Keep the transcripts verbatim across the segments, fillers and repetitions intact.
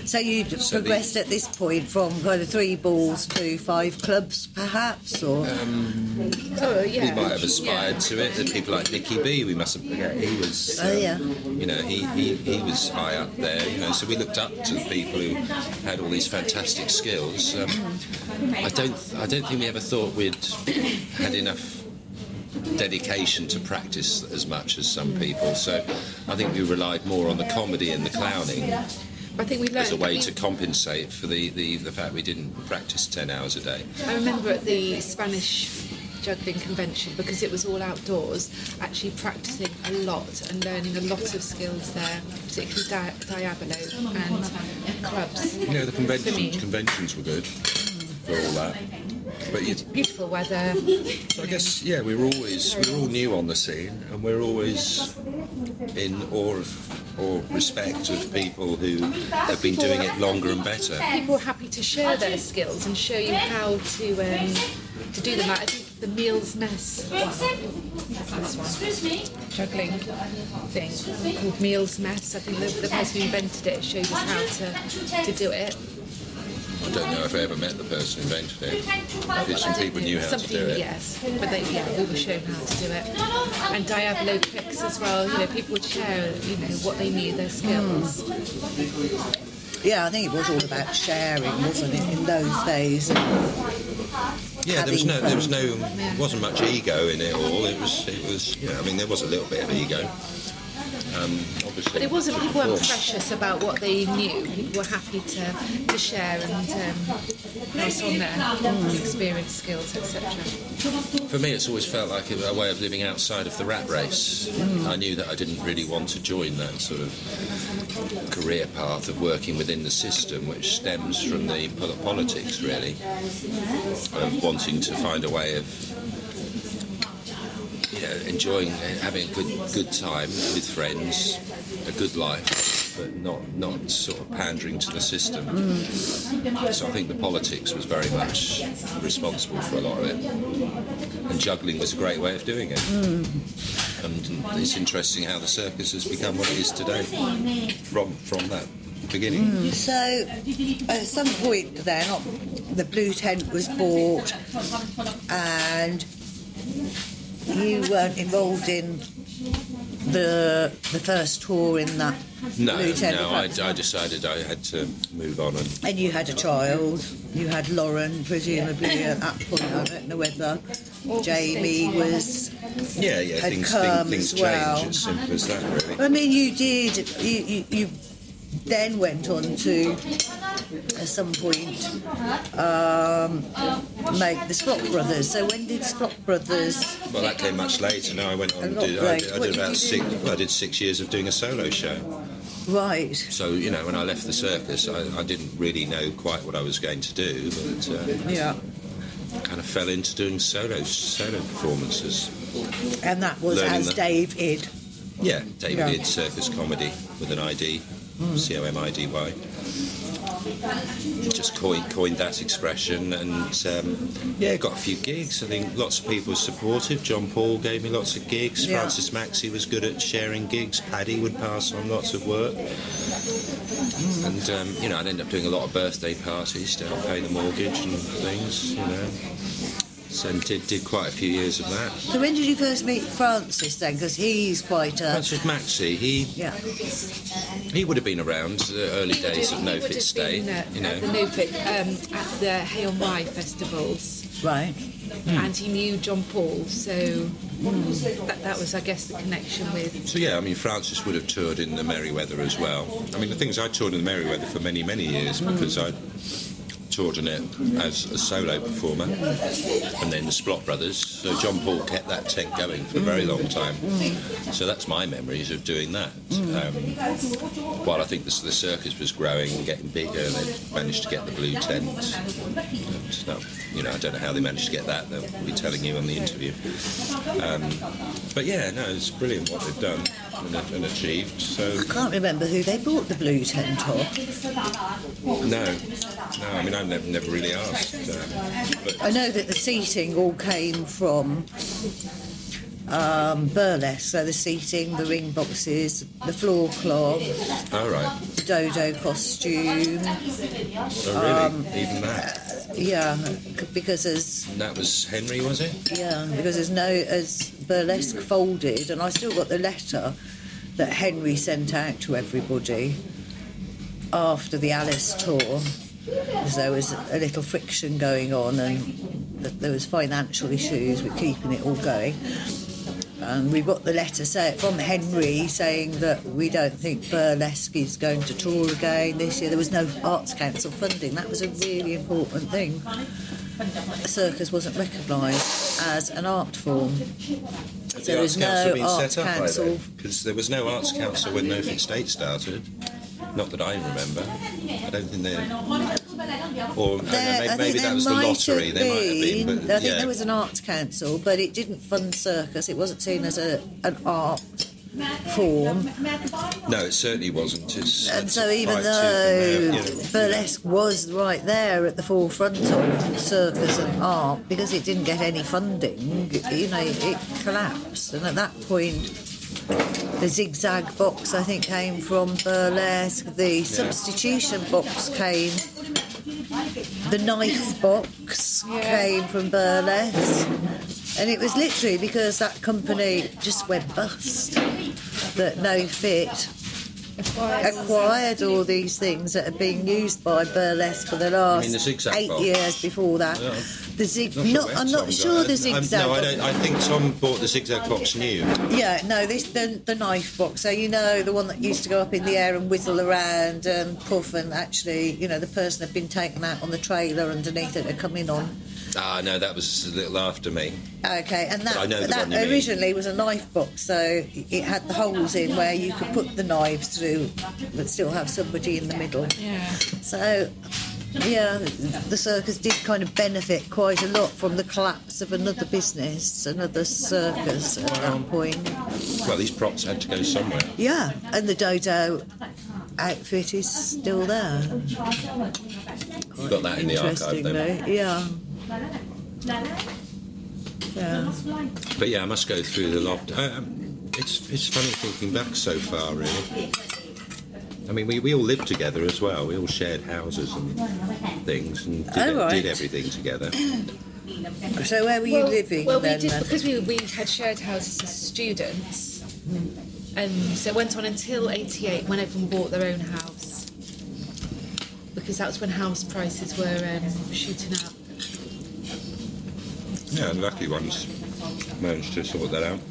So you'd So progressed the, at this point from kind of three balls to five clubs, perhaps, or um, Oh, yeah. we might have aspired Yeah. to it. The people like Nicky B, we mustn't forget, he was. Um, Oh, yeah. You know, he, he he was high up there. You know, so we looked up to the people who had all these fantastic skills. Um, I don't I don't think we ever thought we'd had enough dedication to practice as much as some people. So I think we relied more on the comedy and the clowning I think we learned. as a way I mean, to compensate for the, the, the fact we didn't practice ten hours a day. I remember at the Spanish juggling convention, because it was all outdoors, actually practicing a lot and learning a lot of skills there, particularly di- Diabolo and clubs. You know, the For me. conventions, conventions were good for all that. But you, Beautiful weather. I guess, yeah, we were always, we were all new on the scene, and we're always in awe of, or respect of people who have been doing it longer and better. People are happy to share their skills and show you how to um, to do them. I think the Meals Mess, this one, juggling thing called Meals Mess. I think the, the person who invented it showed us how to, to do it. I don't know if I ever met the person who invented it. Did some people knew how to Something, do it? yes, but they, yeah, we were shown how to do it. And Diabolo tricks as well. You know, people would share, you know, what they knew, their skills. yeah, I think it was all about sharing, wasn't it, in those days? Yeah, there was Having no, there was fun. no, wasn't much ego in it all. It was, it was, you know, I mean, there was a little bit of ego. Um, obviously. But it wasn't, people weren't Of course. precious about what they knew. People were happy to, to share and um, pass on their experience, skills, et cetera. For me, it's always felt like a way of living outside of the rat race. I knew that I didn't really want to join that sort of career path of working within the system, which stems from the pol- politics, really, of wanting to find a way of, you know, enjoying, having a good good time with friends, a good life, but not not sort of pandering to the system. So I think the politics was very much responsible for a lot of it, and juggling was a great way of doing it. And it's interesting how the circus has become what it is today from from that beginning. So, at some point then, the blue tent was bought, and you weren't involved in the the first tour in that No, blue tent. no, I, I decided I had to move on, and And you had a child. You had Lauren, presumably at that point. I don't know whether Jamie was. yeah, yeah, Had things come things, things as well. change. It's simple as that, really. I mean, you did. You, you, you then went on to, at some point, um, make the Sprock Brothers. So when did Sprock Brothers? Well, that came much later. No, I went on A and lot did, I later. did, I What did did about you six. do? Well, I did six years of doing a solo show. Right. So you know, when I left the circus, I, I didn't really know quite what I was going to do, but uh, Yeah. kind of fell into doing solo solo performances. And that was Learning as the- Dave Id. Yeah, David Yeah. did circus comedy with an I D, C O M I D Y. Just coined, coined that expression, and um, yeah, got a few gigs. I think lots of people were supportive. John Paul gave me lots of gigs. Yeah. Francis Maxey was good at sharing gigs. Paddy would pass on lots of work, and um, you know, I'd end up doing a lot of birthday parties to help pay the mortgage and things. You know, so did did quite a few years of that. So when did you first meet Francis then? Because he's quite a. Francis Maxey, he Yeah. he would have been around the early He would days have- of he No would Fit have State. been at, You know, at the No Fit, um, at the Hay on Wye festivals, Right. and he knew John Paul, so that, that was, I guess, the connection with. So yeah, I mean, Francis would have toured in the Merryweather as well. I mean, the thing is, I toured in the Merryweather for many, many years because I toured in it as a solo performer, and then the Splott Brothers. So John Paul kept that tent going for a very long time. So that's my memories of doing that. Um, while I think the, the circus was growing and getting bigger, and they managed to get the blue tent. And, no, you know, I don't know how they managed to get that. They'll be telling you on the interview. Um, but yeah, no, it's brilliant what they've done and, and achieved. So I can't remember who they bought the blue tent off. no, no, I mean, I've never, never really asked. Um, but I know that the seating all came from um, burlesque, so the seating, the ring boxes, the floor cloth, All right. the dodo costume. Oh, really? Even that? Yeah, c- because as That was Henry, was it? yeah, because there's no as burlesque folded, and I still got the letter that Henry sent out to everybody after the Alice tour, because there was a little friction going on, and that there was financial issues with keeping it all going. And we got the letter say, from Henry saying that we don't think burlesque is going to tour again this year. There was no Arts Council funding. That was a really important thing. The circus wasn't recognised as an art form. Had There the was Arts Council no been Arts set up by Council. then? Because there was no Arts Council when No Fit State started. Not that I remember. I don't think they. Or I don't know, There- maybe, I think maybe there that was the might lottery. have They might have been. been. But I think yeah. there was an Arts Council, but it didn't fund circus. It wasn't seen as a an art form. No, it certainly wasn't. It's, And it's so a even fight though tooth and nail, you know. burlesque was right there at the forefront of circus and art, because it didn't get any funding, you know, it collapsed. And at that point, the zigzag box, I think, came from burlesque. The substitution box came. The knife box came from burlesque. And it was literally because that company just went bust that No Fit acquired all these things that had been used by burlesque for the last I mean, the zigzag eight box. years before that. Yeah. The zig, Not sure not, where I'm Tom not got sure it. the Um, zigzag. No, I don't. I think Tom bought the zigzag box new. Yeah, no, this the the knife box. So you know the one that used to go up in the air and whizzle around and puff, and actually, you know, the person had been taken out on the trailer underneath it had come in on. Ah, no, that was a little after me. Okay, and that But I know the that one you mean. originally was a knife box, so it had the holes in where you could put the knives through, but still have somebody in the middle. Yeah. So, yeah, the circus did kind of benefit quite a lot from the collapse of another business, another circus at that point. Well, these props had to go somewhere. Yeah, and the dodo outfit is still there. You got that in the archive, then. Interestingly, yeah. Yeah. But yeah, I must go through the loft. Um, it's it's funny thinking back so far, really. I mean, we, we all lived together as well. We all shared houses and things, and did, Oh, right. did everything together. So where were you well, living well, then? we did then? because we we had shared houses as students, and so it went on until eighty-eight when everyone bought their own house, because that was when house prices were um, shooting up. Yeah, the lucky ones managed to sort that out.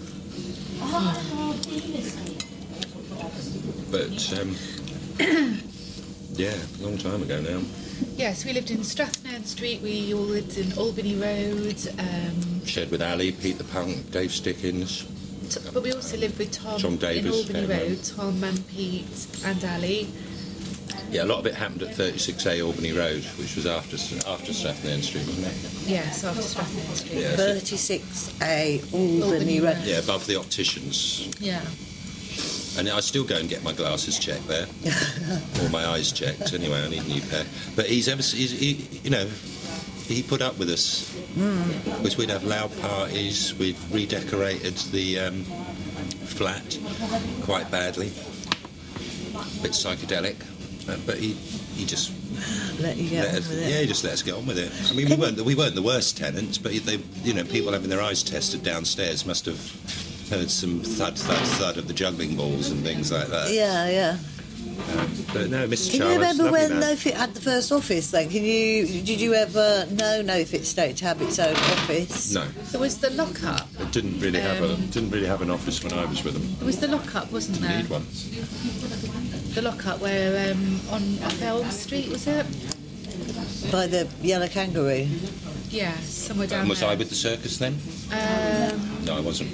But um, yeah, a long time ago now. Yes, we lived in Strathnairn Street. We all lived in Albany Road. Um, Shared with Ali, Pete the Punk, Dave Stickins. t- but we also lived with Tom, Tom in Davis Albany came Road. Tom and Pete and Ali. Yeah, a lot of it happened at thirty-six A Albany Road, which was after after Strathnairn Street, wasn't it? Yes, after Strathnairn Street. Yeah. thirty-six A Albany Albany Road. Road. Yeah, above the opticians. Yeah. And I still go and get my glasses checked there, or my eyes checked. Anyway, I need a new pair. But he's ever, he's, he, you know, he put up with us. Mm. Because we'd have loud parties. We'd redecorated the um, flat quite badly, a bit psychedelic. Uh, but he, he just Let you get let on us, with it. yeah, he just let us get on with it. I mean, we weren't we weren't the worst tenants, but they, you know, people having their eyes tested downstairs must have heard some thud, thud, thud of the juggling balls and things like that. Yeah, yeah. Um, but no, Mister Can Chalmers, you remember lovely when man. No Fit had the first office then? Can you did you ever know No Fit State to have its own office? No, There was the lockup. it didn't really have a Um, didn't really have an office when I was with them. There was the lockup, wasn't there? Need one. The lockup where um, on off Elm Street, was it? By the Yellow Kangaroo. Yeah, somewhere down And was there. I with the circus then? Um, No, I wasn't.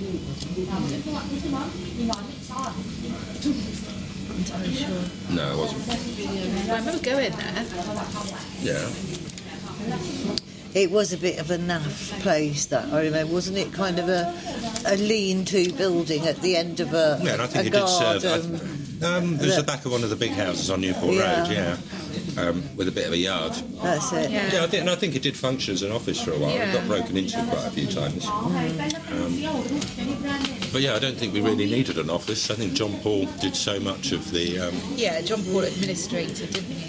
I'm entirely sure. No, I wasn't. I remember going there. Yeah. It was a bit of a naff place, that I remember, wasn't it? Kind of a a lean-to building at the end of a, Yeah, and I think a it did serve. garden. I, um, it was the back of one of the big houses on Newport Yeah. Road. Yeah. um, with a bit of a yard. That's it. Yeah. Yeah, I think, and I think it did function as an office for a while. Yeah. It got broken into quite a few times. Um, but yeah, I don't think we really needed an office. I think John Paul did so much of the. Um, Yeah, John Paul administrated, didn't he?